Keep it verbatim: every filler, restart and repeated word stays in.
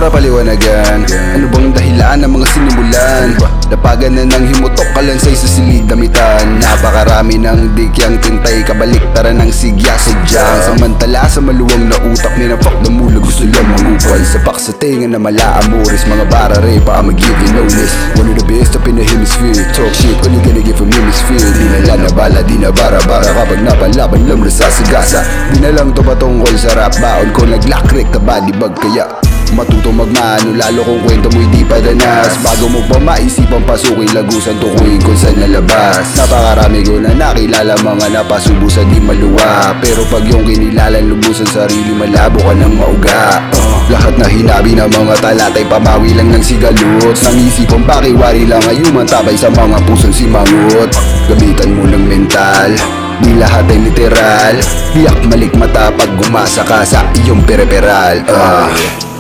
para paliwanagan. Ano bang dahilan ng mga sinimulan? Napagan na ng himutok kalansay sa silid damitan. Napakarami ng dikyang tintay, kabaliktaran ng sigya-sigyang. Samantala sa maluwang na utak, minapak na mula gusto lang mangupal. Sapak sa tinga na mala amoris, mga barare pa ang mag-give you notice. One of the best up in the hemisphere. Talk shit, all you gonna get from hemisphere. Di na lang nabala, di na bara-bara. Kapag napalaban lang nasasagasa. Di na lang to patungkol sa rap. Baon ko nag-lakrek, tabadibag kaya matutong magmano, lalo kung kwento mo'y di pa danas. Bago mo pa maisipang pasukin, lagusan tukuyin kung saan nalabas. Napakarami ko na nakilala, mga napasubo sa di maluwa. Pero pag yung kinilalan, lubusan sarili, malabo ka ng mauga. uh, Lahat na hinabi ng mga talatay, pamawi lang ng sigalot. Nang isipang pakiwari lang ay umantabay sa mga pusong simangot. Gamitan mo ng mental, di lahat ay literal. Biyak malik mata pag gumasa ka sa iyong pereperal. uh.